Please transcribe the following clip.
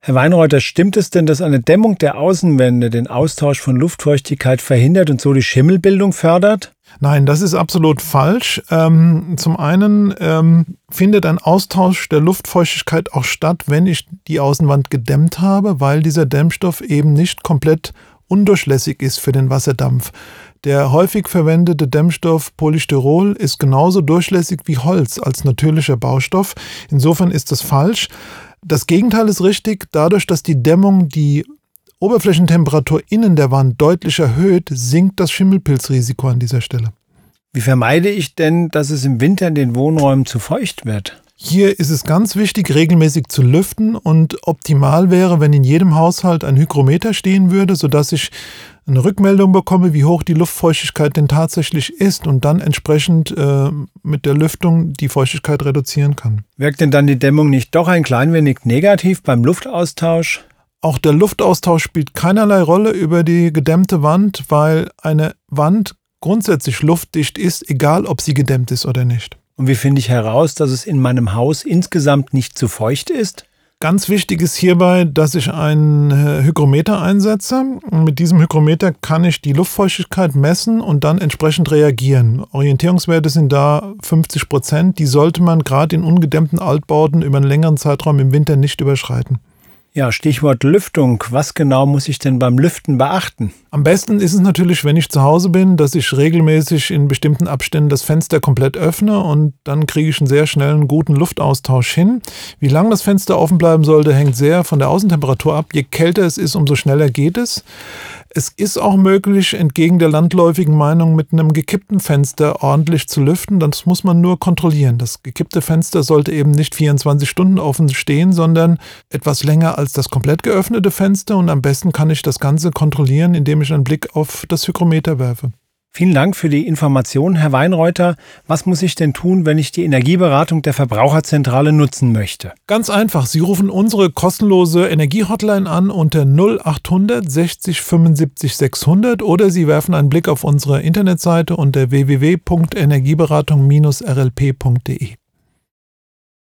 Herr Weinreuther, stimmt es denn, dass eine Dämmung der Außenwände den Austausch von Luftfeuchtigkeit verhindert und so die Schimmelbildung fördert? Nein, das ist absolut falsch. Zum einen findet ein Austausch der Luftfeuchtigkeit auch statt, wenn ich die Außenwand gedämmt habe, weil dieser Dämmstoff eben nicht komplett undurchlässig ist für den Wasserdampf. Der häufig verwendete Dämmstoff Polystyrol ist genauso durchlässig wie Holz als natürlicher Baustoff. Insofern ist das falsch. Das Gegenteil ist richtig. Dadurch, dass die Dämmung die Oberflächentemperatur innen der Wand deutlich erhöht, sinkt das Schimmelpilzrisiko an dieser Stelle. Wie vermeide ich denn, dass es im Winter in den Wohnräumen zu feucht wird? Hier ist es ganz wichtig, regelmäßig zu lüften, und optimal wäre, wenn in jedem Haushalt ein Hygrometer stehen würde, sodass ich eine Rückmeldung bekomme, wie hoch die Luftfeuchtigkeit denn tatsächlich ist, und dann entsprechend mit der Lüftung die Feuchtigkeit reduzieren kann. Wirkt denn dann die Dämmung nicht doch ein klein wenig negativ beim Luftaustausch? Auch der Luftaustausch spielt keinerlei Rolle über die gedämmte Wand, weil eine Wand grundsätzlich luftdicht ist, egal ob sie gedämmt ist oder nicht. Und wie finde ich heraus, dass es in meinem Haus insgesamt nicht zu feucht ist? Ganz wichtig ist hierbei, dass ich einen Hygrometer einsetze. Und mit diesem Hygrometer kann ich die Luftfeuchtigkeit messen und dann entsprechend reagieren. Orientierungswerte sind da 50%. Die sollte man gerade in ungedämmten Altbauten über einen längeren Zeitraum im Winter nicht überschreiten. Ja, Stichwort Lüftung. Was genau muss ich denn beim Lüften beachten? Am besten ist es natürlich, wenn ich zu Hause bin, dass ich regelmäßig in bestimmten Abständen das Fenster komplett öffne, und dann kriege ich einen sehr schnellen, guten Luftaustausch hin. Wie lange das Fenster offen bleiben sollte, hängt sehr von der Außentemperatur ab. Je kälter es ist, umso schneller geht es. Es ist auch möglich, entgegen der landläufigen Meinung, mit einem gekippten Fenster ordentlich zu lüften. Das muss man nur kontrollieren. Das gekippte Fenster sollte eben nicht 24 Stunden offen stehen, sondern etwas länger als das komplett geöffnete Fenster. Und am besten kann ich das Ganze kontrollieren, indem ich einen Blick auf das Hygrometer werfe. Vielen Dank für die Information, Herr Weinreuther. Was muss ich denn tun, wenn ich die Energieberatung der Verbraucherzentrale nutzen möchte? Ganz einfach. Sie rufen unsere kostenlose Energiehotline an unter 0800 60 75 600 oder Sie werfen einen Blick auf unsere Internetseite unter www.energieberatung-rlp.de.